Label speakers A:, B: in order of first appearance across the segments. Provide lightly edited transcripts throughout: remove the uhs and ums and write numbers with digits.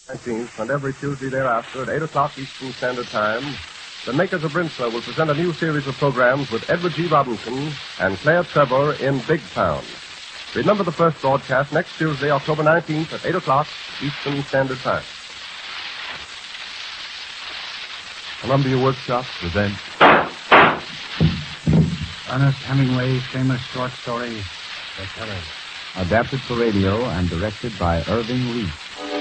A: 19th and every Tuesday thereafter at 8 o'clock Eastern Standard Time, the makers of Brinsler will present a new series of programs with Edward G. Robinson and Claire Trevor in Big Town. Remember the first broadcast next Tuesday, October 19th at 8 o'clock Eastern Standard Time. Columbia Workshop presents
B: Ernest Hemingway's famous short story, The Killers.
C: Adapted for radio and directed by Irving Reese.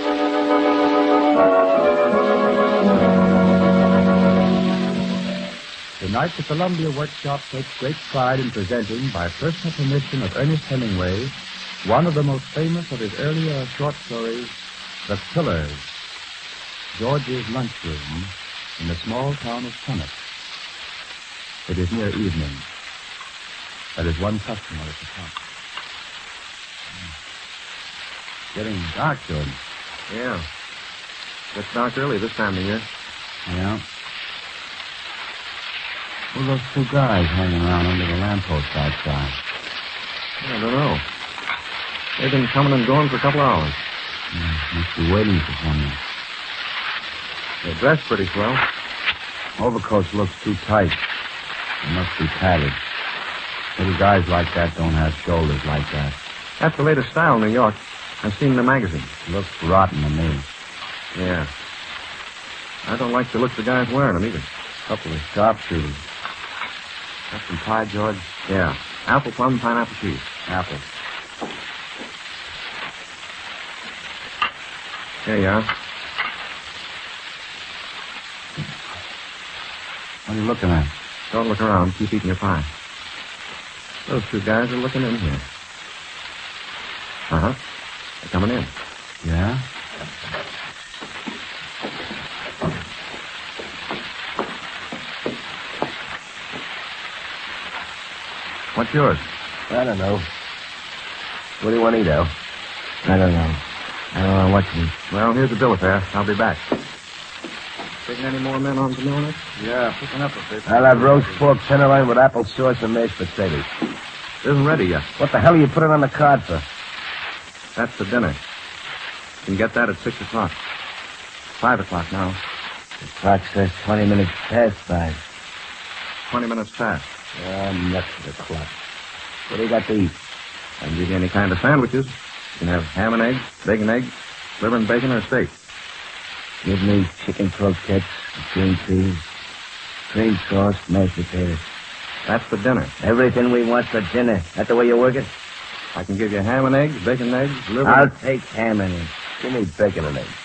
C: Tonight, the Columbia Workshop takes great pride in presenting, by personal permission of Ernest Hemingway, one of the most famous of his earlier short stories, The Killers, George's Lunchroom in the small town of Summit. It is near evening. There is one customer at the top. Getting dark, George.
D: Yeah. Gets dark early this time of year.
C: Yeah. Who are those two guys hanging around under the lamppost outside?
D: I don't know. They've been coming and going for a couple of hours.
C: Must be waiting for someone.
D: They're dressed pretty swell.
C: Overcoats looks too tight. They must be padded. Little guys like that don't have shoulders like that.
D: That's the latest style in New York. I've seen in the magazine.
C: Looks rotten to me.
D: Yeah. I don't like the looks the guys wearing them either.
C: Couple of sharpshooters. Got some pie, George?
D: Yeah. Apple, plum, pineapple, cheese.
C: Apple.
D: Here you are.
C: What are you looking at?
D: Don't look around. Keep eating your pie. Those two guys are looking in here. Uh-huh. They're coming in.
C: Yeah?
D: What's yours?
C: I don't know. What do you want to eat, Al? I don't know what to eat.
D: Well, here's the bill of fare. I'll be back. Taking any more men on to Milnick?
A: Yeah, picking up a bit.
C: I'll have roast pork tenderloin with apple sauce and mashed potatoes.
D: It isn't ready yet.
C: What the hell are you putting on the card for?
D: That's the dinner. You can get that at 6 o'clock. 5 o'clock now.
C: The clock says 20 minutes past 5.
D: 20 minutes past.
C: Nuts to the clock. What do you got to eat?
D: I can give you any kind of sandwiches. You can have ham and eggs, bacon eggs, liver and bacon, or steak.
C: Give me chicken croquettes, green peas, cream sauce, mashed potatoes.
D: That's the dinner.
C: Everything we want for dinner. That the way you work it?
D: I can give you ham and eggs, bacon and eggs, liver...
C: I'll take ham and eggs. Give me bacon and eggs.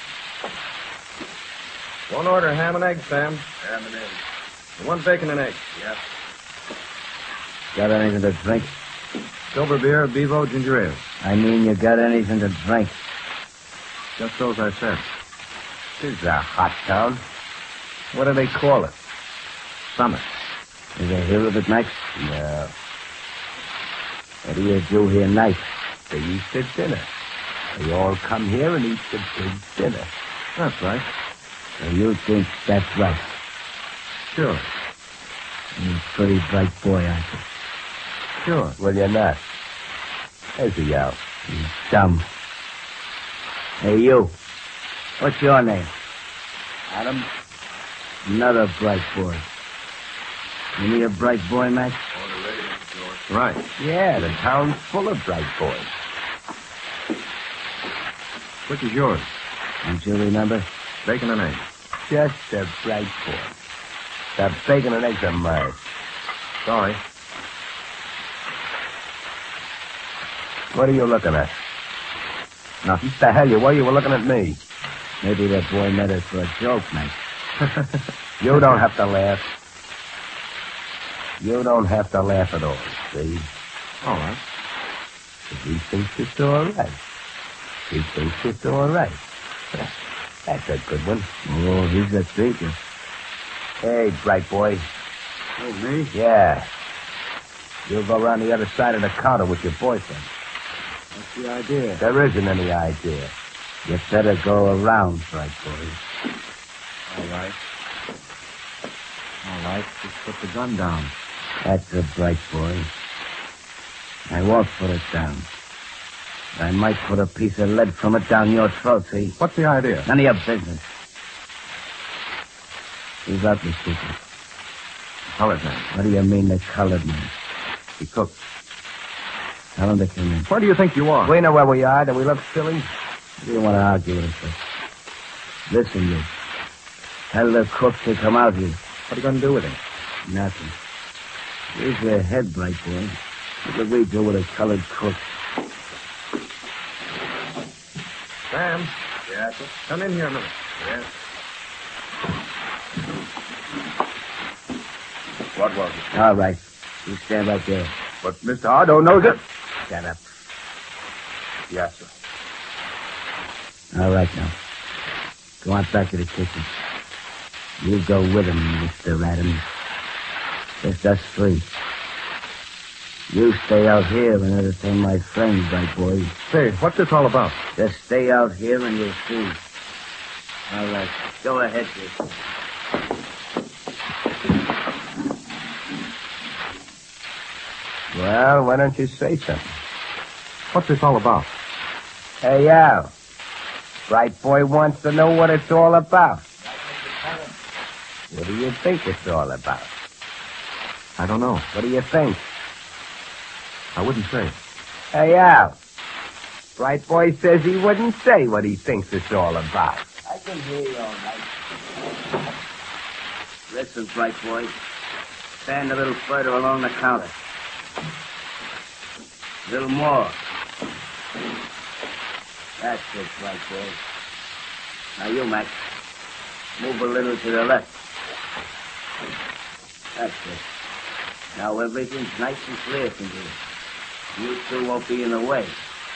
D: One order ham and eggs, Sam.
A: Ham and eggs.
D: And one bacon and eggs.
A: Yep.
C: Got anything to drink?
D: Silver beer, Bevo, ginger ale.
C: I mean, you got anything to drink?
D: Just those I said.
C: This is a hot town. What do they call it?
D: Summit.
C: Did you hear of it, Max? No. What do you do here night? They eat the dinner. They all come here and eat the big dinner.
D: That's right.
C: So you think that's right?
D: Sure.
C: You're a pretty bright boy, aren't you?
D: Sure.
C: Well, you're not. There's a yell. You're dumb. Hey, you. What's your name? Adam? Another bright boy. You need a bright boy, Max?
D: Right.
C: Yeah, the town's full of bright boys.
D: Which is yours?
C: Don't you remember?
D: Bacon and eggs.
C: Just a bright boy. The bacon and eggs are mine.
D: Sorry.
C: What are you looking at?
D: Nothing.
C: The hell you were? You were looking at me. Maybe that boy meant it for a joke, Max. You don't have to laugh. You don't have to laugh at all, see?
D: All right.
C: If he thinks it's all right. He thinks it's all right. That's a good one. Oh, he's a thinker. Hey, bright boy.
D: Oh, me?
C: Yeah. You'll go around the other side of the counter with your boyfriend.
D: What's the idea?
C: There isn't any idea. You better go around, bright boy.
D: All right. All right. Just put the gun down.
C: That's a bright boy. I won't put it down.
E: I might put a piece of lead from it down your throat, see?
D: What's the idea?
E: None of your business. Who's out this people?
D: Colored man.
E: What do you mean, the colored man?
D: He cooks.
E: Tell him to come in.
D: Where do you think you are?
E: We know where we are. Do we look silly? What do you want to argue with us? Listen, you. Tell the cook to come out here.
D: What are you going to do with him?
E: Nothing. Use your head, bright boy. What do we do with a colored cook?
D: Sam. Yeah, sir? Come in here a minute.
A: Yes. What was it?
E: All right. You stand right there.
A: But Mr. Ardo knows it.
E: Shut up.
A: Yes, sir.
E: All right, now. Go on back to the kitchen. You go with him, Mr. Adams. Just us three. You stay out here and entertain my friends, bright boy.
D: Say, what's this all about?
E: Just stay out here and you'll see. All right. Go ahead, kid.
A: Well, why don't you say something?
D: What's this all about?
E: Hey, Al. Bright boy wants to know what it's all about. What do you think it's all about?
D: I don't know.
E: What do you think?
D: I wouldn't say.
E: Hey, Al. Bright boy says he wouldn't say what he thinks it's all about. I can hear you all right. Listen, bright boy. Stand a little further along the counter. A little more. That's it, bright boy. Now you, Mac. Move a little to the left. That's it. Now everything's nice and clear from here. You two won't be in the way.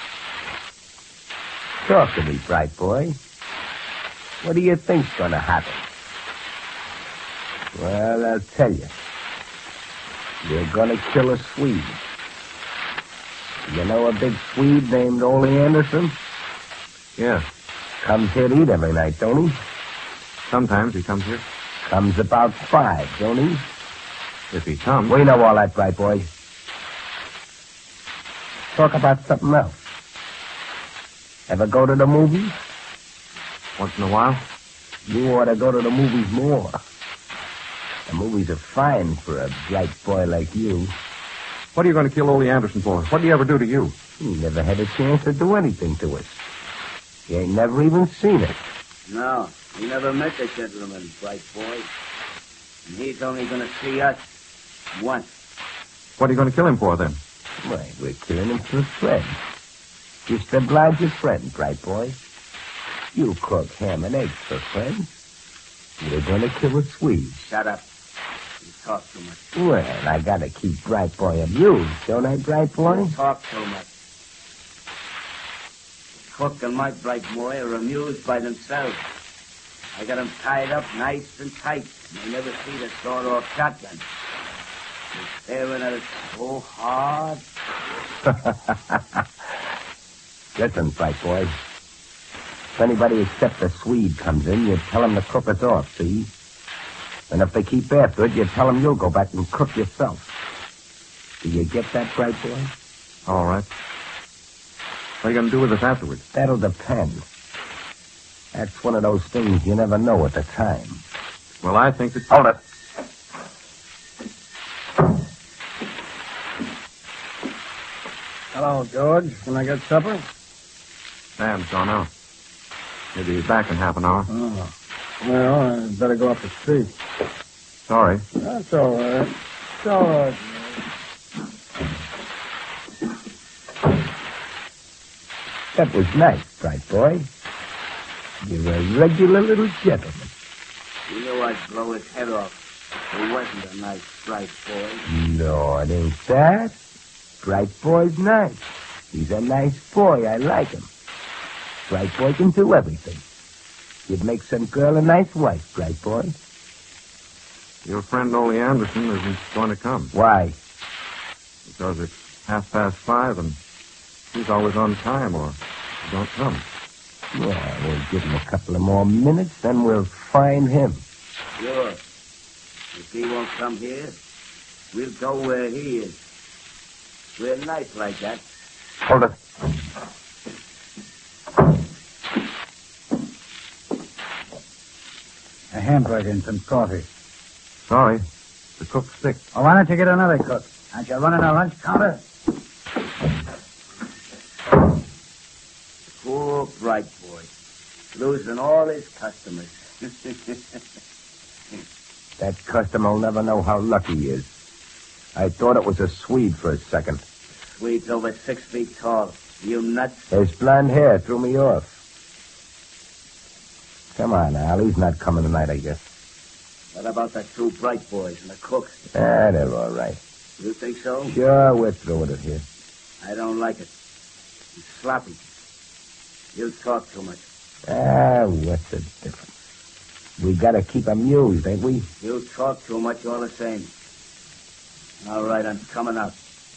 E: Talk to me, bright boy. What do you think's gonna happen? Well, I'll tell you. You're gonna kill a Swede. You know a big Swede named Ole Anderson?
D: Yeah.
E: Comes here to eat every night, don't he?
D: Sometimes he comes here.
E: Comes about 5, don't he?
D: If he comes.
E: We know all that, bright boy. Talk about something else. Ever go to the movies?
D: Once in a while.
E: You ought to go to the movies more. The movies are fine for a bright boy like you.
D: What are you going to kill Ole Anderson for? What did he ever do to you?
E: He never had a chance to do anything to us. He ain't never even seen it. No, he never met the gentleman, bright boy. And he's only going to see us once.
D: What are you going to kill him for, then?
E: Why, we're killing him for a friend. Just to oblige a friend, bright boy. You cook ham and eggs for friends. We're going to kill a Swede. Shut up. You talk too much. Well, I got to keep bright boy amused, don't I, bright boy? You talk too much. Cook and my bright boy are amused by themselves. I got them tied up nice and tight. They never see the sawed-off shotgun. They're staring at it so hard. Listen, bright boy. If anybody except the Swede comes in, you tell them to cook us off, see? And if they keep after it, you tell them you'll go back and cook yourself. Do you get that, bright boy?
D: All right. What are you going to do with us afterwards?
E: That'll depend. That's one of those things you never know at the time.
D: Well, I think that...
E: Hold it.
B: Hello, George. Can I get supper?
D: Sam's gone out. He'll be back in half an hour.
B: Oh. Well, I'd better go up the street.
D: Sorry.
B: That's all right. It's all right.
E: That was nice, bright boy. You're a regular little gentleman. You know I'd blow his head off if he wasn't a nice bright boy. No, it ain't that. Bright boy's nice. He's a nice boy. I like him. Bright boy can do everything. You'd make some girl a nice wife, bright boy.
D: Your friend Ole Anderson isn't going to come.
E: Why?
D: Because it's 5:30 and he's always on time or he don't come.
E: Well, we'll give him a couple of more minutes, then we'll find him. Sure. If he won't come here, we'll go where he is. We're nice like that. Hold it.
B: hamburger and some coffee.
D: Sorry. The cook's sick.
B: Oh, why don't you get another cook? Aren't you running a lunch counter?
E: Poor Bright Boy. Losing all his customers.
F: That customer will never know how lucky he is. I thought it was a Swede for a second.
E: Swede's over 6 feet tall. You nuts?
F: His blonde hair threw me off. Come on, Al. He's not coming tonight, I guess.
E: What about the 2 Bright Boys and the cooks?
F: They're all right.
E: You think so?
F: Sure, we're through with it here.
E: I don't like it. He's sloppy. You talk too much.
F: What's the difference? We gotta keep amused, ain't we?
E: You talk too much all the same. All right, I'm coming out.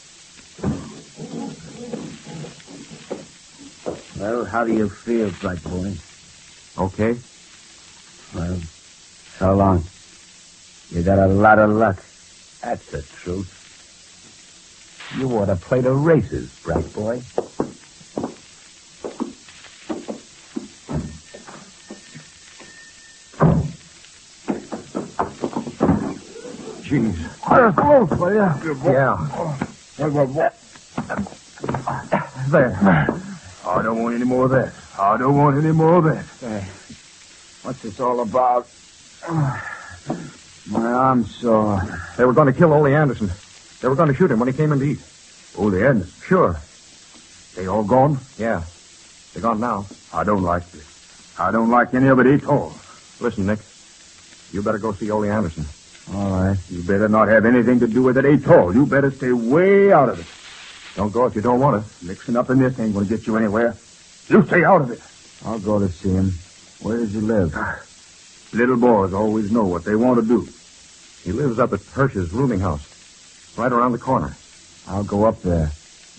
E: Well, how do you feel, Bright Boy?
D: Okay.
E: Well, so long. You got a lot of luck.
F: That's the truth. You ought to play the races, Bright Boy.
D: Jeez.
F: Yeah.
B: There. I don't want any more of that. I don't want any more of that.
E: What's this all about? My arm's sore.
D: They were going to kill Ole Anderson. They were going to shoot him when he came in to eat.
B: Ole Anderson?
D: Sure.
B: They all gone?
D: Yeah. They're gone now.
B: I don't like this. I don't like any of it at all.
D: Listen, Nick. You better go see Ole Anderson.
B: All right. You better not have anything to do with it at all. You better stay way out of it.
D: Don't go if you don't want to.
B: Mixing up in this ain't going to get you anywhere. You stay out of it.
E: I'll go to see him. Where does he live?
B: Little boys always know what they want to do.
D: He lives up at Hirsch's rooming house. Right around the corner.
E: I'll go up there.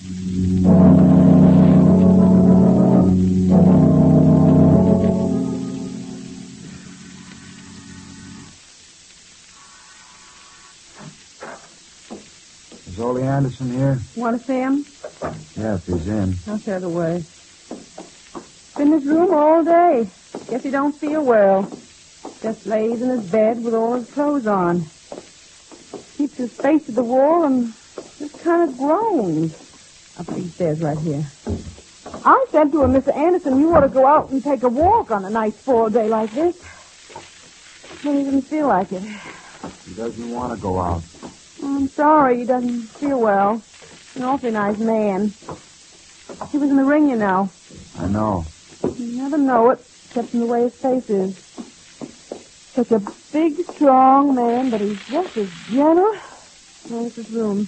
E: Is Ole Anderson here?
G: Want to see him?
E: Yeah, if he's in.
G: I'll show the way. Been in his room all day. Guess he don't feel well. Just lays in his bed with all his clothes on. Keeps his face to the wall and just kind of groans. Up these stairs right here. I said to him, Mr. Anderson, you ought to go out and take a walk on a nice fall day like this. But he didn't feel like it.
E: He doesn't want to go out.
G: I'm sorry, he doesn't feel well. He's an awfully nice man. He was in the ring, you know.
E: I know.
G: You never know it, except in the way his face is. Such a big, strong man, but he's just as gentle. Oh, it's his room.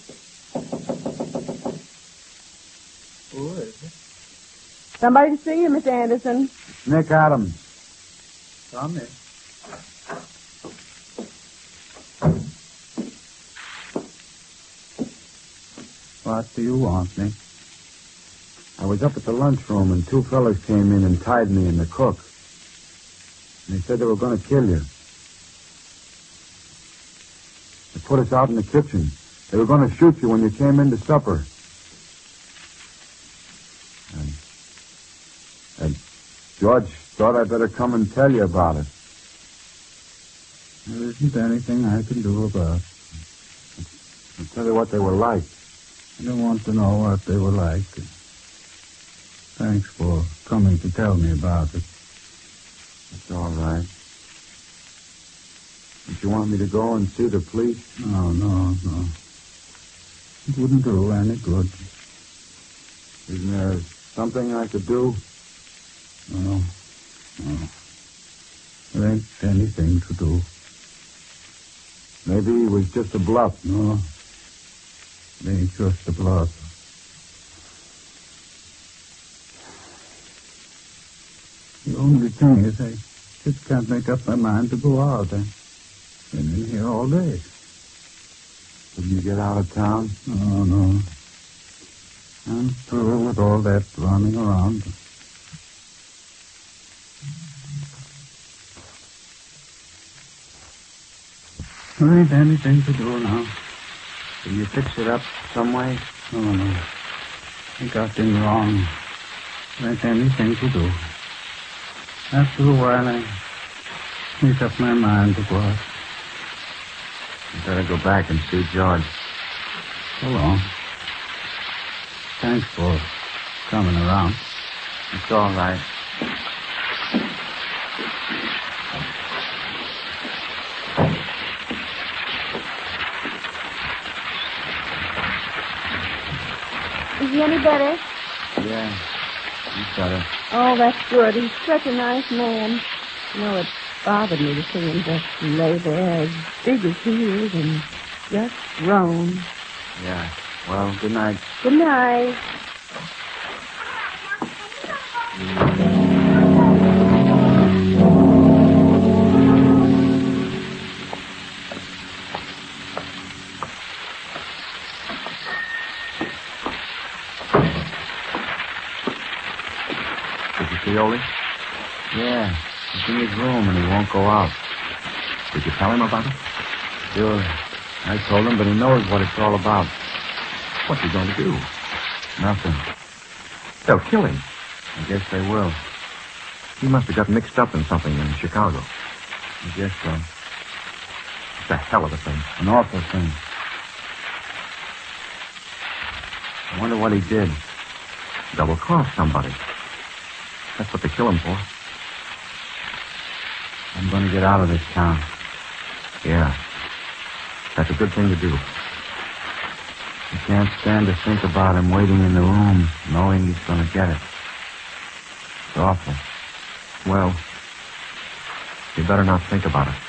B: Who is it?
G: Somebody to see you, Mr. Anderson.
E: Nick Adams.
B: Come in.
E: What do you want, Nick? I was up at the lunchroom and 2 fellas came in and tied me and the cook. And they said they were going to kill you. They put us out in the kitchen. They were going to shoot you when you came in to supper. And George thought I'd better come and tell you about it. There isn't anything I can do about it. I'll tell you what they were like. I don't want to know what they were like. Thanks for coming to tell me about it. It's all right. Don't you want me to go and see the police? No. It wouldn't do any good. Isn't there something I could do? No. There ain't anything to do. Maybe it was just a bluff. No. It ain't just a bluff. The only thing is I just can't make up my mind to go out. I've been in here all day. Couldn't you get out of town? No. I'm through with all that running around. There ain't anything to do now. Can you fix it up some way? No. I got things wrong. There ain't anything to do. After a while, I
C: Make up my mind to go out.
D: You better go back and see George.
C: So long. Thanks for coming around.
D: It's all right.
G: Is he any better?
D: Yeah, he's better.
G: Oh, that's good. He's such a nice man. You know, it bothered me to see him just lay there as big as he is and just groan.
D: Yeah. Well, good night.
G: Good night.
D: Did you see Ole? Yeah. He's in his room and he won't go out. Did you tell him about it? Sure. I told him, but he knows what it's all about. What's he going to do? Nothing. They'll kill him. I guess they will. He must have got mixed up in something in Chicago. I guess so. It's a hell of a thing. An awful thing. I wonder what he did. Double-crossed somebody. That's what they kill him for.
C: I'm going to get out of this town.
D: Yeah. That's a good thing to do.
C: I can't stand to think about him waiting in the room, knowing he's going to get it. It's awful.
D: Well, you better not think about it.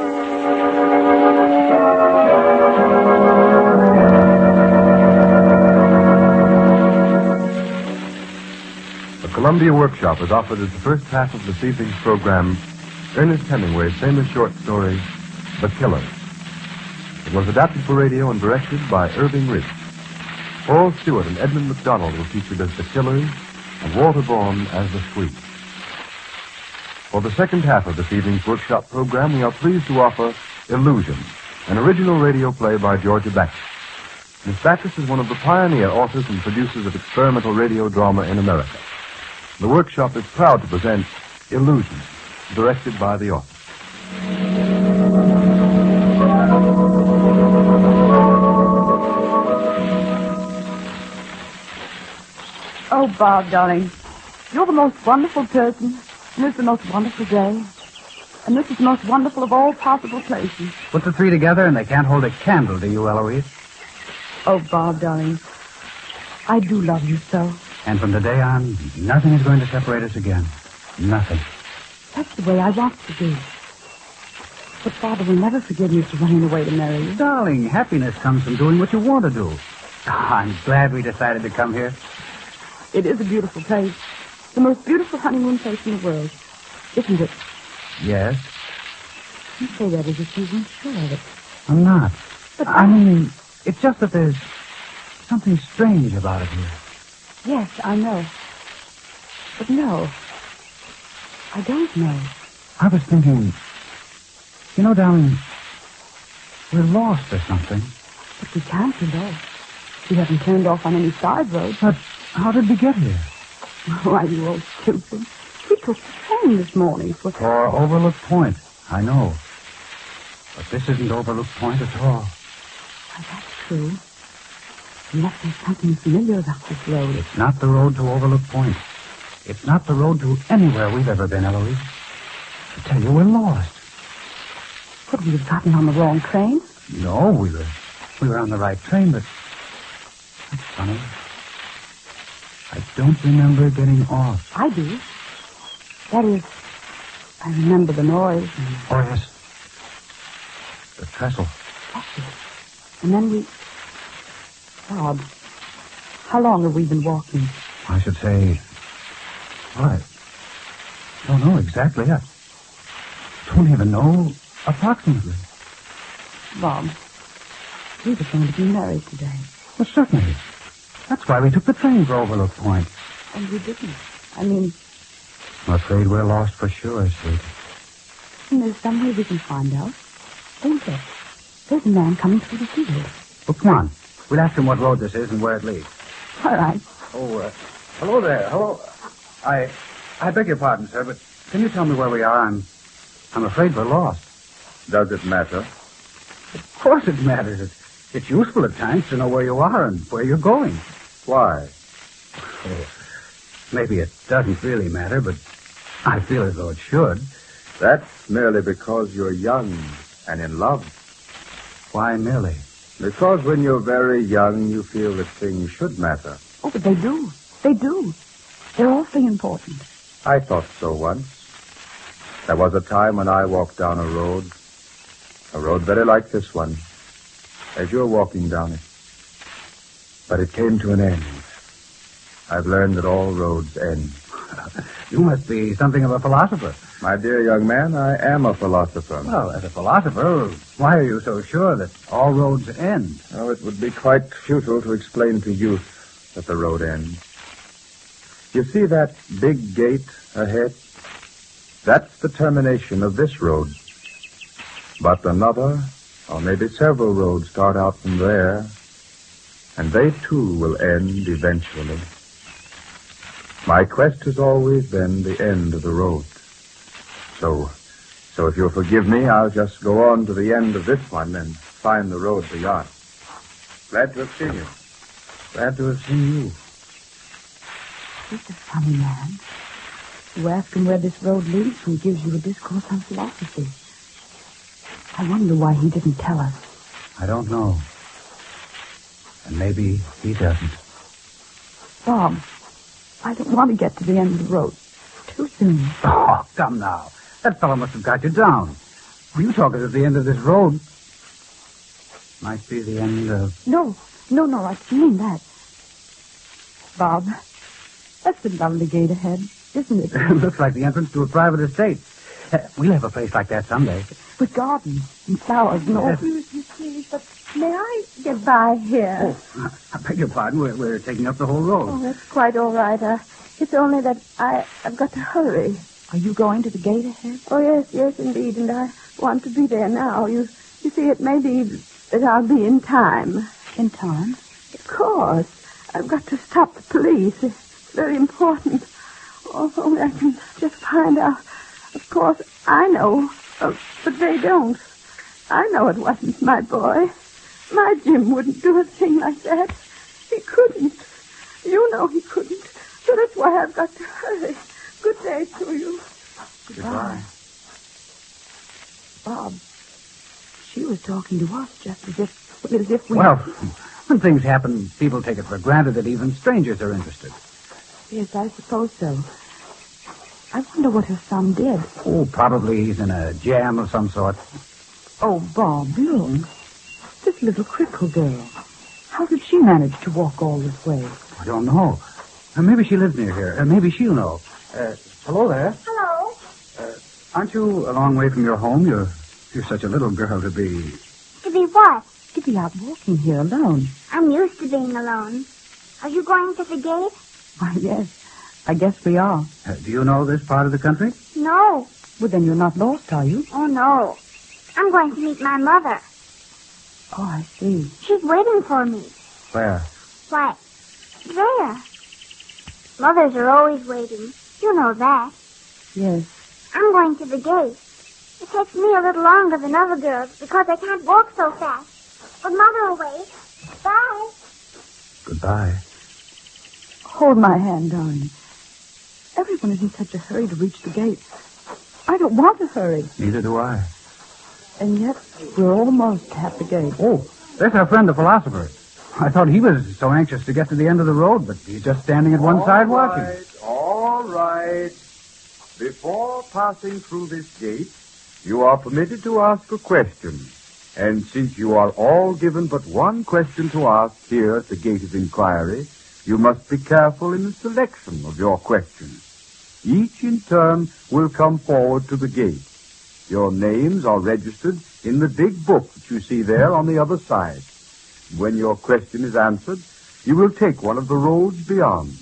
A: The Columbia Workshop has offered as the first half of this evening's program Ernest Hemingway's famous short story, The Killer. It was adapted for radio and directed by Irving Ridge. Paul Stewart and Edmund McDonald were featured as the killers, and Walter Baum as the Swedes. For the second half of this evening's workshop program, we are pleased to offer Illusion, an original radio play by Georgia Backus. Miss Backus is one of the pioneer authors and producers of experimental radio drama in America. The workshop is proud to present Illusion, directed by the author.
G: Oh, Bob, darling, you're the most wonderful person, and it's the most wonderful day. And this is the most wonderful of all possible places.
C: Put the three together and they can't hold a candle to you, Eloise.
G: Oh, Bob, darling, I do love you so.
C: And from today on, nothing is going to separate us again. Nothing.
G: That's the way I want it to be. But Father will never forgive me for running away to marry you.
C: Darling, happiness comes from doing what you want to do. Oh, I'm glad we decided to come here.
G: It is a beautiful place. The most beautiful honeymoon place in the world. Isn't it?
C: Yes.
G: You say that as if you weren't sure of it.
C: I'm not.
G: But
C: I mean, it's just that there's something strange about it here.
G: Yes, I know. But no. I don't know.
C: I was thinking, you know, darling, we're lost or something.
G: But we can't be lost. We haven't turned off on any side roads.
C: But how did we get here?
G: Why, you old stupid. We took the train this morning for
C: Overlook Point. I know. But this isn't Overlook Point at all.
G: Why, that's true. Unless there's something familiar about this road.
C: It's not the road to Overlook Point. It's not the road to anywhere we've ever been, Eloise. I tell you, we're lost.
G: Could we have gotten on the wrong train?
C: No, we were on the right train, but that's funny. I don't remember getting off.
G: I do. That is, I remember the noise.
C: Oh, yes. The trestle.
G: That's it. And then we... Bob, how long have we been walking?
C: I should say... Well, I don't know exactly. I don't even know approximately.
G: Bob, we were going to be married today.
C: Well, certainly. That's why we took the train for Overlook Point.
G: And we didn't. I mean...
C: I'm afraid we're lost for sure, sweet.
G: And there's some way we can find out. Don't there? There's a man coming through the field.
C: Well, come on. We'll ask him what road this is and where it leads.
G: All right.
C: Oh, hello there. Hello. I beg your pardon, sir, but can you tell me where we are? I'm I'm afraid we're lost.
F: Does it matter?
C: Of course it matters. It's useful at times to know where you are and where you're going.
F: Why?
C: Oh, maybe it doesn't really matter, but I feel as though it should.
F: That's merely because you're young and in love.
C: Why merely?
F: Because when you're very young, you feel that things should matter.
G: Oh, but they do. They do. They're awfully important.
F: I thought so once. There was a time when I walked down a road very like this one, as you're walking down it. But it came to an end. I've learned that all roads end.
C: You must be something of a philosopher.
F: My dear young man, I am a philosopher.
C: Well, as a philosopher, why are you so sure that all roads end?
F: Oh, it would be quite futile to explain to youth that the road ends. You see that big gate ahead? That's the termination of this road. But another, or maybe several roads start out from there, and they too will end eventually. My quest has always been the end of the road. So if you'll forgive me, I'll just go on to the end of this one and find the road beyond. Glad to have seen you.
C: Glad to have seen you.
G: He's a funny man. You ask him where this road leads, and he gives you a discourse on philosophy. I wonder why he didn't tell us.
C: I don't know. And maybe he doesn't.
G: Bob, I don't want to get to the end of the road. Too soon.
C: Oh, come now. That fellow must have got you down. You talk as if the end of this road might be the end of...
G: No, I didn't mean that. Bob, that's a lovely gate ahead, isn't it?
C: It looks like the entrance to a private estate. We'll have a place like that someday.
G: With gardens and flowers and all. Excuse me, please, but may I get by here?
C: Oh, I beg your pardon. We're taking up the whole road.
G: Oh, that's quite all right. It's only that I've got to hurry. Are you going to the gate ahead? Oh, yes, indeed, and I want to be there now. You see, it may be that I'll be in time. In time? Of course. I've got to stop the police. It's very important. Oh, only I can just find out. Of course, I know, but they don't. I know it wasn't my boy. My Jim wouldn't do a thing like that. He couldn't. You know he couldn't. So that's why I've got to hurry. Good day to you.
C: Goodbye.
G: Bob, she was talking to us just as if we...
C: Well, when things happen, people take it for granted that even strangers are interested.
G: Yes, I suppose so. I wonder what her son did.
C: Oh, probably he's in a jam of some sort.
G: Oh, Bob, look. This little crippled girl. How did she manage to walk all this way?
C: I don't know. Maybe she lives near here. Maybe she'll know. Hello there.
H: Hello.
C: Aren't you a long way from your home? You're such a little girl to be...
H: To be what?
G: To be out walking here alone.
H: I'm used to being alone. Are you going to the gate?
G: Why, yes. I guess we are.
C: Do you know this part of the country?
H: No.
G: Well, then you're not lost, are you?
H: Oh, no. I'm going to meet my mother.
G: Oh, I see.
H: She's waiting for me.
C: Where?
H: Why, there. Mothers are always waiting. You know that.
G: Yes.
H: I'm going to the gate. It takes me a little longer than other girls because I can't walk so fast. But Mother will wait. Bye.
C: Goodbye.
G: Hold my hand, darling. Everyone is in such a hurry to reach the gate. I don't want to hurry.
C: Neither do I.
G: And yet, we're almost at the gate.
C: Oh, there's our friend, the philosopher. I thought he was so anxious to get to the end of the road, but he's just standing at one side watching.
F: All right. Before passing through this gate, you are permitted to ask a question. And since you are all given but one question to ask here at the Gate of Inquiry, you must be careful in the selection of your questions. Each in turn will come forward to the gate. Your names are registered in the big book that you see there on the other side. When your question is answered, you will take one of the roads beyond.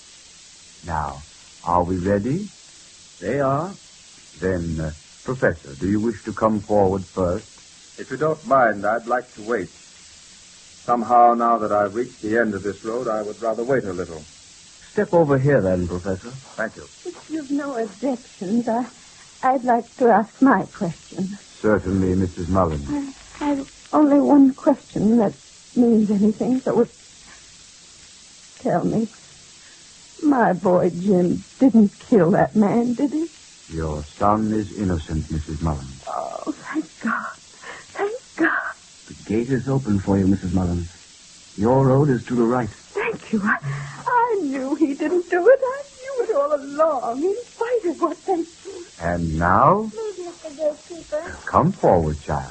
F: Now, are we ready? They are. Then, Professor, do you wish to come forward first? If you don't mind, I'd like to wait. Somehow, now that I've reached the end of this road, I would rather wait a little. Step over here, then, Professor. Thank you.
G: If you've no objections, I'd like to ask my question.
F: Certainly, Mrs. Mullins.
G: I've only one question that means anything, so tell me. My boy Jim didn't kill that man, did he?
F: Your son is innocent, Mrs. Mullins.
G: Oh, thank God. Thank God.
E: The gate is open for you, Mrs. Mullins. Your road is to the right.
G: Thank you. I knew he didn't do it. I knew it all along, in spite of what they said.
F: And now,
H: Please, Mr. Gatekeeper.
F: come forward, child.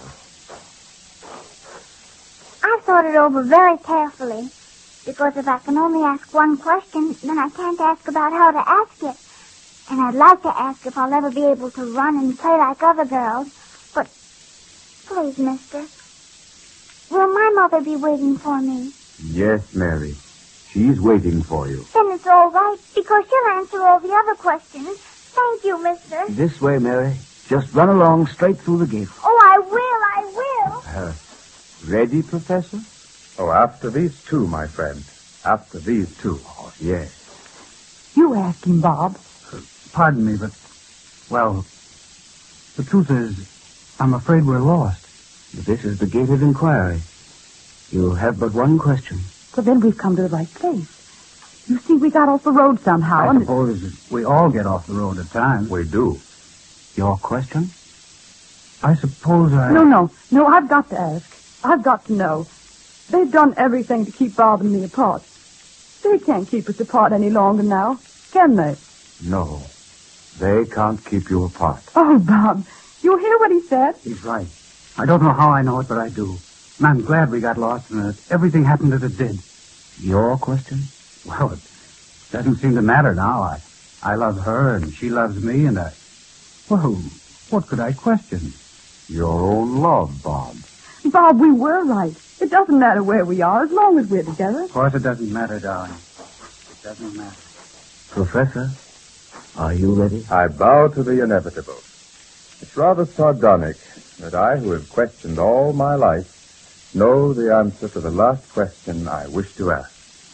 H: I've thought it over very carefully. Because if I can only ask one question, then I can't ask about how to ask it. And I'd like to ask if I'll ever be able to run and play like other girls. But, please, mister, will my mother be waiting for me?
F: Yes, Mary. She's waiting for you.
H: Then it's all right, because she'll answer all the other questions. Thank you, mister.
E: This way, Mary. Just run along straight through the gate.
H: Oh, I will.
F: Ready, Professor? Oh, after these two, my friend. After these two.
E: Oh, yes.
G: You ask him, Bob.
B: Pardon me, but, well, the truth is, I'm afraid we're lost.
E: This is the gate of inquiry. You have but one question.
G: Well, then we've come to the right place. You see, we got off the road somehow.
B: I suppose we all get off the road at times.
F: We do.
E: Your question?
B: I suppose I...
G: No, I've got to ask. I've got to know. They've done everything to keep Bob and me apart. They can't keep us apart any longer now, can they?
F: No. They can't keep you apart.
G: Oh, Bob, you hear what he said?
B: He's right. I don't know how I know it, but I do. And I'm glad we got lost and that everything happened as it did.
E: Your question?
B: Well, it doesn't seem to matter now. I love her and she loves me and well, what could I question?
F: Your own love, Bob.
G: Bob, we were right. It doesn't matter where we are as long as we're together.
B: Of course it doesn't matter, darling. It doesn't matter.
E: Professor, are you ready?
A: I bow to the inevitable. It's rather sardonic that I, who have questioned all my life, know the answer to the last question I wish to ask.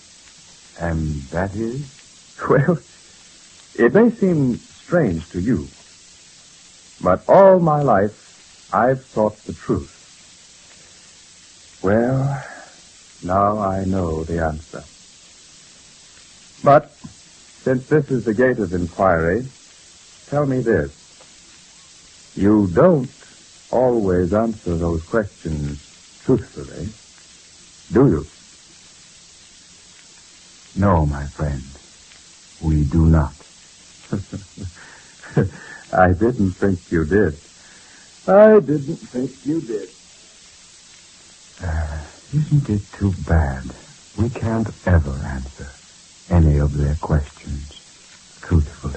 F: And that is?
A: Well, it may seem strange to you, but all my life I've sought the truth. Well, now I know the answer. But, since this is the gate of inquiry, tell me this. You don't always answer those questions truthfully, do you?
F: No, my friend. We do not.
A: I didn't think you did. I didn't think you did.
F: Isn't it too bad we can't ever answer any of their questions truthfully?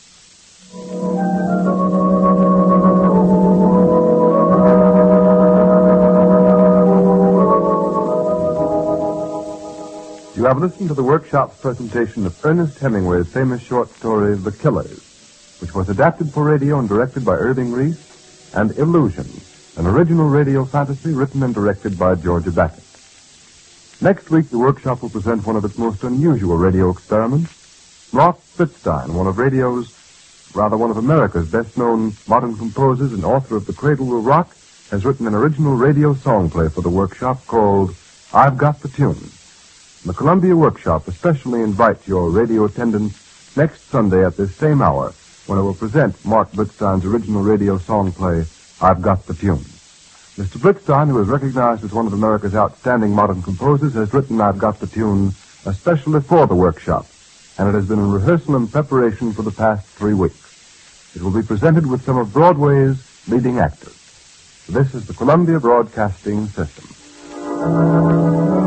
A: You have listened to the workshop's presentation of Ernest Hemingway's famous short story, The Killers, which was adapted for radio and directed by Irving Reese, and Illusion, an original radio fantasy written and directed by Georgia Backett. Next week, the workshop will present one of its most unusual radio experiments. Roth Spitzstein, one of America's best-known modern composers and author of The Cradle Will Rock, has written an original radio song play for the workshop called I've Got the Tune. The Columbia Workshop especially invites your radio attendance next Sunday at this same hour, when it will present Mark Blitzstein's original radio song play, I've Got the Tune. Mr. Blitzstein, who is recognized as one of America's outstanding modern composers, has written I've Got the Tune especially for the workshop, and it has been in rehearsal and preparation for the past 3 weeks. It will be presented with some of Broadway's leading actors. This is the Columbia Broadcasting System.